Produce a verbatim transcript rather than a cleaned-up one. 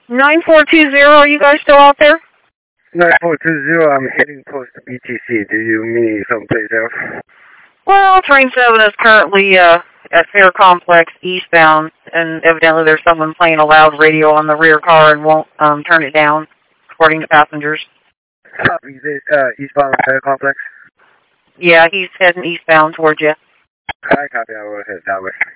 nine four two zero, are you guys still out there? nine four two zero, I'm heading close to B T C. Do you mean someplace else? Well, train seven is currently uh, at Fair Complex eastbound, and evidently there's someone playing a loud radio on the rear car and won't um, turn it down, according to passengers. Copy. Is it uh, eastbound Fair Complex? Yeah, he's heading eastbound towards you. I copy. I will head that way.